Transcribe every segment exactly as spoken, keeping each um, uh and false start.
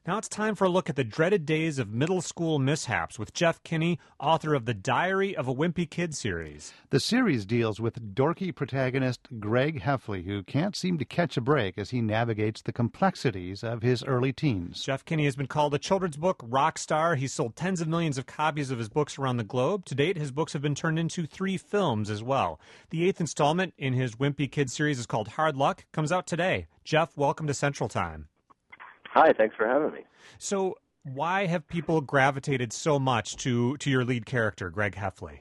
Now it's time for a look at the dreaded days of middle school mishaps with Jeff Kinney, author of the Diary of a Wimpy Kid series. The series deals with dorky protagonist Greg Heffley, who can't seem to catch a break as he navigates the complexities of his early teens. Jeff Kinney has been called a children's book rock star. He's sold tens of millions of copies of his books around the globe. To date, his books have been turned into three films as well. The eighth installment in his Wimpy Kid series is called Hard Luck, comes out today. Jeff, welcome to Central Time. Hi, thanks for having me. So why have people gravitated so much to, to your lead character, Greg Heffley?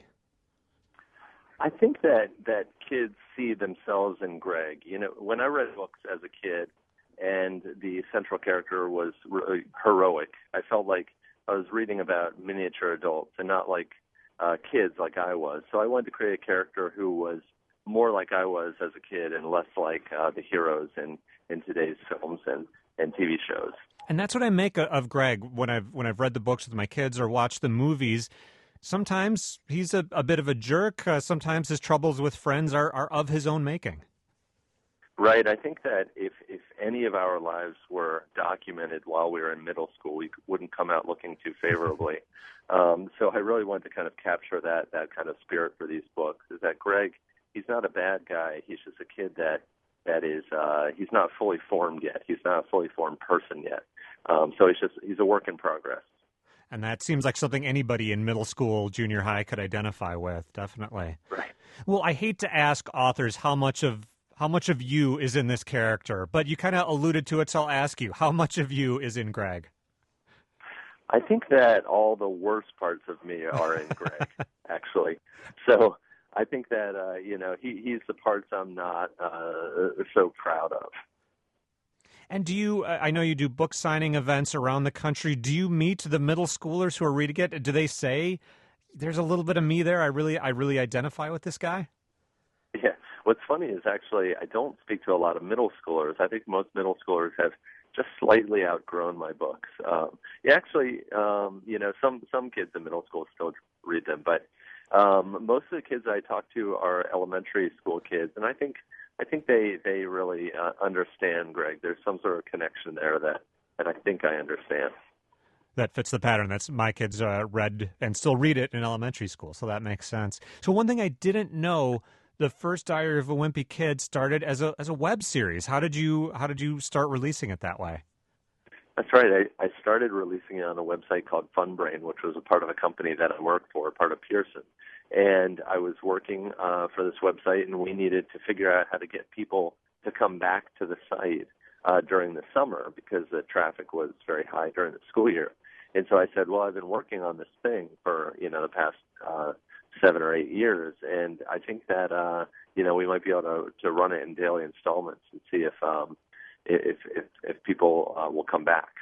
I think that, that kids see themselves in Greg. You know, when I read books as a kid and the central character was really heroic, I felt like I was reading about miniature adults and not like uh, kids like I was. So I wanted to create a character who was more like I was as a kid and less like uh, the heroes in, in today's films and and T V shows. And that's what I make of Greg when I've when I've read the books with my kids or watched the movies. Sometimes he's a, a bit of a jerk. Uh, sometimes his troubles with friends are, are of his own making. Right. I think that if, if any of our lives were documented while we were in middle school, we wouldn't come out looking too favorably. um, so I really wanted to kind of capture that, that kind of spirit for these books, is that Greg, he's not a bad guy. He's just a kid that That is, uh, he's not fully formed yet. He's not a fully formed person yet. Um, so he's just, he's a work in progress. And that seems like something anybody in middle school, junior high could identify with, definitely. Right. Well, I hate to ask authors how much of how much of you is in this character, but you kind of alluded to it, so I'll ask you, how much of you is in Greg? I think that all the worst parts of me are in Greg, actually. So I think that, uh, you know, he, he's the parts I'm not uh, so proud of. And do you, I know you do book signing events around the country. Do you meet the middle schoolers who are reading it? Do they say, there's a little bit of me there, I really, I really identify with this guy? Yeah. What's funny is actually I don't speak to a lot of middle schoolers. I think most middle schoolers have just slightly outgrown my books. Um, yeah, actually, um, you know, some, some kids in middle school still read them, but Um, most of the kids I talk to are elementary school kids, and I think I think they they really uh, understand Greg. There's some sort of connection there that, that I think I understand. That fits the pattern. That's my kids uh, read and still read it in elementary school, so that makes sense. So one thing I didn't know: the first Diary of a Wimpy Kid started as a as a web series. How did you how did you start releasing it that way? That's right. I, I started releasing it on a website called FunBrain, which was a part of a company that I worked for, part of Pearson. And I was working uh, for this website, and we needed to figure out how to get people to come back to the site uh, during the summer because the traffic was very high during the school year. And so I said, well, I've been working on this thing for, you know, the past uh, seven or eight years, and I think that, uh, you know, we might be able to, to run it in daily installments and see if um, – if if, if people uh, will come back.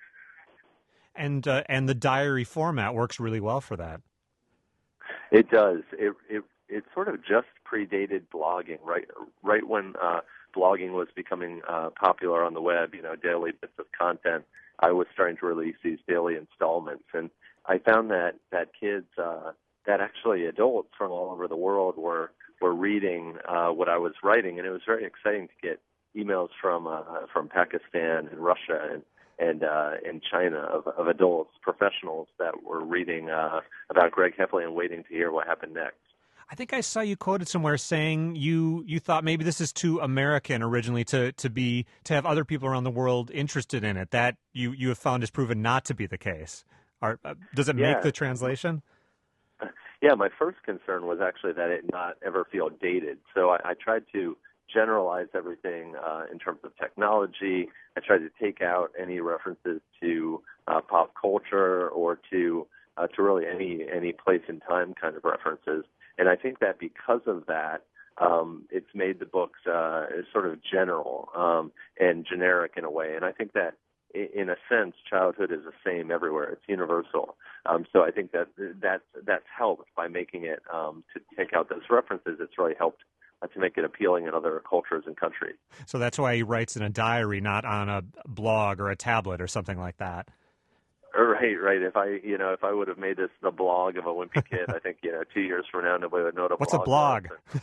And uh, and the diary format works really well for that. It does. It it it sort of just predated blogging, right? Right when uh, blogging was becoming uh, popular on the web, you know, daily bits of content. I was starting to release these daily installments, and I found that that kids, uh, that actually adults from all over the world were were reading uh, what I was writing, and it was very exciting to get emails from uh, from Pakistan and Russia and and uh, and China of, of adults, professionals that were reading uh, about Greg Heffley and waiting to hear what happened next. I think I saw you quoted somewhere saying you you thought maybe this is too American originally to, to be to have other people around the world interested in it. That you, you have found has proven not to be the case. Are, uh, does it yeah. make the translation? Yeah, my first concern was actually that it not ever feel dated. So I, I tried to generalize everything uh, in terms of technology. I tried to take out any references to uh, pop culture or to uh, to really any any place and time kind of references. And I think that because of that, um, it's made the books uh, sort of general um, and generic in a way. And I think that, in a sense, childhood is the same everywhere. It's universal. Um, so I think that that that's helped by making it um, to take out those references. It's really helped uh, to make it appealing in other cultures and countries. So that's why he writes in a diary, not on a blog or a tablet or something like that. Right, right. If I, you know, if I would have made this the blog of a wimpy kid, I think, you know, two years from now, nobody would know what a What's blog a blog? was.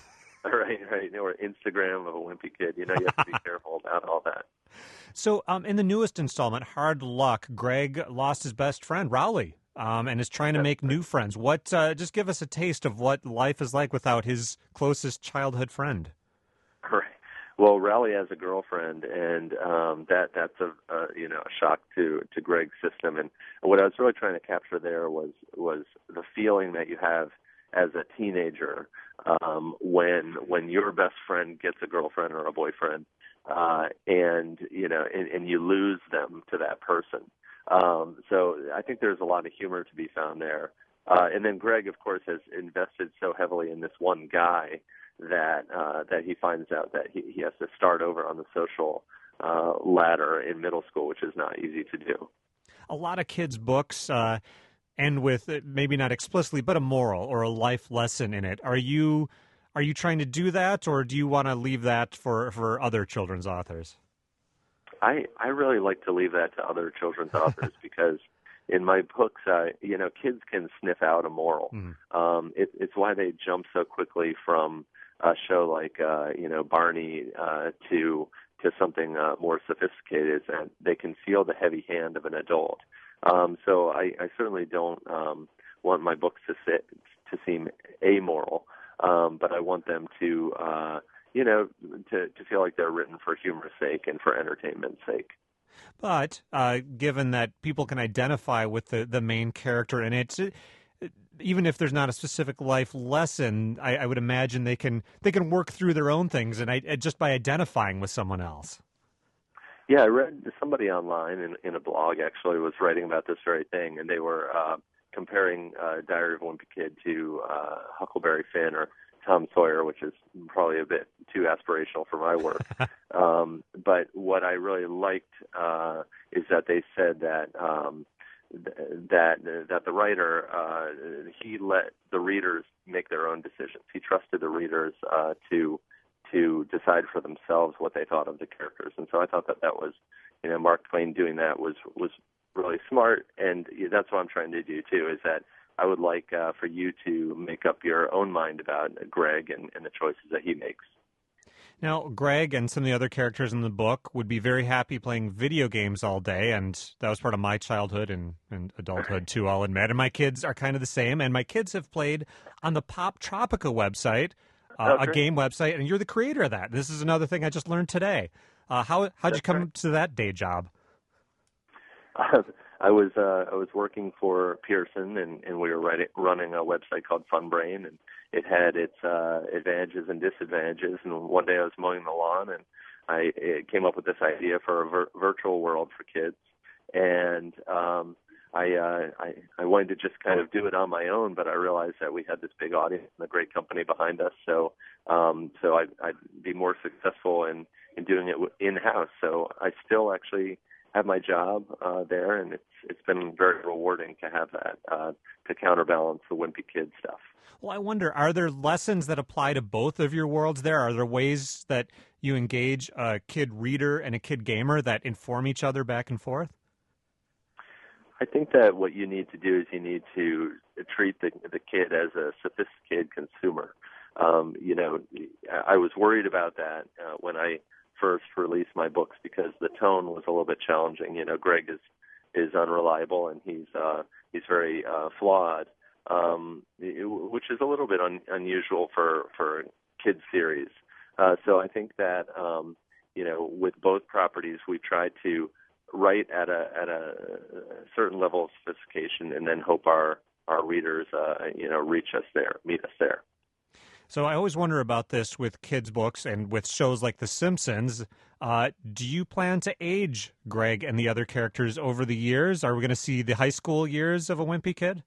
Right, right. Or Instagram of a wimpy kid. You know, you have to be careful about all that. So, um, in the newest installment, Hard Luck, Greg lost his best friend, Rowley, um, and is trying to make new friends. What? Uh, just give us a taste of what life is like without his closest childhood friend. Right. Well, Rowley has a girlfriend, and um, that that's a, a you know a shock to to Greg's system. And what I was really trying to capture there was was the feeling that you have as a teenager um, when when your best friend gets a girlfriend or a boyfriend, uh, and you know, and, and you lose them to that person. Um, so I think there's a lot of humor to be found there. Uh, and then Greg, of course, has invested so heavily in this one guy that uh, that he finds out that he, he has to start over on the social uh, ladder in middle school, which is not easy to do. A lot of kids' books uh, end with uh, maybe not explicitly, but a moral or a life lesson in it. Are you are you trying to do that, or do you want to leave that for, for other children's authors? I I really like to leave that to other children's authors because in my books, uh, you know, kids can sniff out a moral. Mm. Um, it, it's why they jump so quickly from a show like, uh, you know, Barney uh, to to something uh, more sophisticated, and they can feel the heavy hand of an adult. Um, so I, I certainly don't um, want my books to sit, to seem amoral, um, but I want them to, uh, you know, to, to feel like they're written for humor's sake and for entertainment's sake. But uh, given that people can identify with the, the main character in it, even if there's not a specific life lesson, I, I would imagine they can they can work through their own things, and I, just by identifying with someone else. Yeah, I read somebody online in, in a blog actually was writing about this very thing, and they were uh, comparing uh, Diary of a Wimpy Kid to uh, Huckleberry Finn or Tom Sawyer, which is probably a bit too aspirational for my work. um, but what I really liked uh, is that they said that um, th- that that the writer uh, he let the readers make their own decisions. He trusted the readers uh, to to decide for themselves what they thought of the characters, and so I thought that that was, you know, Mark Twain doing that was was really smart, and that's what I'm trying to do too. Is that I would like uh, for you to make up your own mind about Greg and, and the choices that he makes. Now, Greg and some of the other characters in the book would be very happy playing video games all day, and that was part of my childhood and, and adulthood, too, I'll admit. And my kids are kind of the same, and my kids have played on the Pop Tropica website, uh, okay. a game website, and you're the creator of that. This is another thing I just learned today. Uh, how, how'd you come right. to that day job? Uh, I was uh, I was working for Pearson, and, and we were writing, running a website called FunBrain, and it had its uh, advantages and disadvantages. And one day I was mowing the lawn, and I it came up with this idea for a vir- virtual world for kids, and um, I, uh, I I wanted to just kind of do it on my own, but I realized that we had this big audience and a great company behind us, so um, so I'd, I'd be more successful in, in doing it in house. So I still actually have my job uh, there, and it's it's been very rewarding to have that uh, to counterbalance the wimpy kid stuff. Well, I wonder, are there lessons that apply to both of your worlds there? Are there ways that you engage a kid reader and a kid gamer that inform each other back and forth? I think that what you need to do is you need to treat the the kid as a sophisticated consumer. Um, you know, I was worried about that uh, when I first released my books because the tone was a little bit challenging. You know, Greg is is unreliable and he's uh, he's very uh, flawed, um, which is a little bit un- unusual for for kids series. Uh, so I think that um, you know, with both properties, we tried to write at a at a certain level of sophistication, and then hope our our readers uh, you know reach us there, meet us there. So I always wonder about this with kids' books and with shows like The Simpsons. Uh, do you plan to age Greg and the other characters over the years? Are we going to see the high school years of a wimpy kid?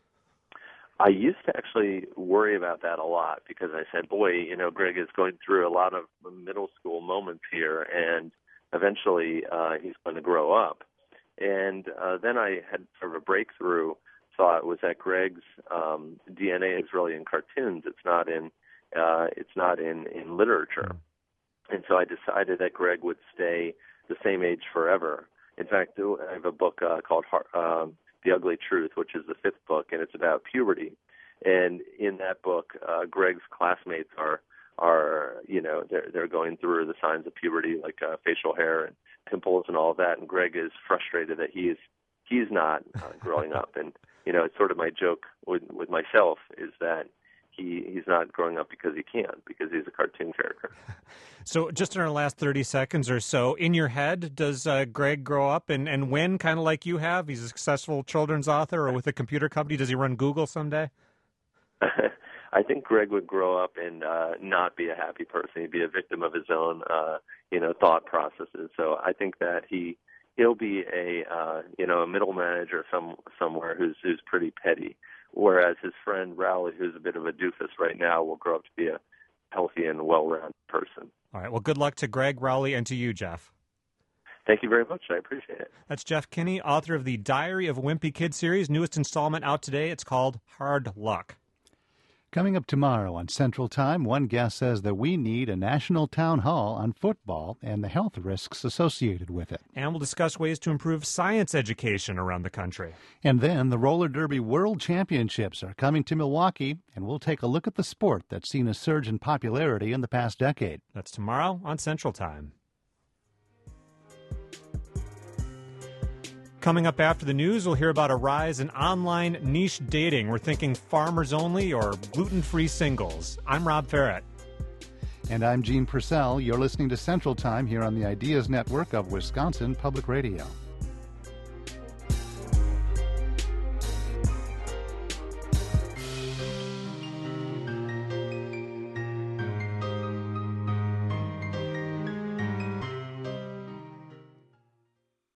I used to actually worry about that a lot because I said, boy, you know, Greg is going through a lot of middle school moments here, and eventually uh, he's going to grow up. And uh, then I had sort of a breakthrough thought was that Greg's um, D N A is really in cartoons. It's not in uh, it's not in, in literature. And so I decided that Greg would stay the same age forever. In fact, I have a book uh, called uh, The Ugly Truth, which is the fifth book, and it's about puberty. And in that book, uh, Greg's classmates are are, you know, they're they're going through the signs of puberty, like uh, facial hair and pimples and all of that. And Greg is frustrated that he's he's not uh, growing up. And you know, it's sort of my joke with with myself is that he he's not growing up because he can't, because he's a cartoon character. So just in our last thirty seconds or so, in your head, does uh, Greg grow up and, and win kind of like you have? He's a successful children's author, or with a computer company. Does he run Google someday? I think Greg would grow up and uh, not be a happy person. He'd be a victim of his own, uh, you know, thought processes. So I think that he he'll be a uh, you know a middle manager some somewhere who's who's pretty petty. Whereas his friend Rowley, who's a bit of a doofus right now, will grow up to be a healthy and well-rounded person. All right. Well, good luck to Greg, Rowley, and to you, Jeff. Thank you very much. I appreciate it. That's Jeff Kinney, author of the Diary of a Wimpy Kid series. Newest installment out today. It's called Hard Luck. Coming up tomorrow on Central Time, one guest says that we need a national town hall on football and the health risks associated with it. And we'll discuss ways to improve science education around the country. And then the Roller Derby World Championships are coming to Milwaukee, and we'll take a look at the sport that's seen a surge in popularity in the past decade. That's tomorrow on Central Time. Coming up after the news, we'll hear about a rise in online niche dating. We're thinking farmers only or gluten-free singles. I'm Rob Ferrett. And I'm Gene Purcell. You're listening to Central Time here on the Ideas Network of Wisconsin Public Radio.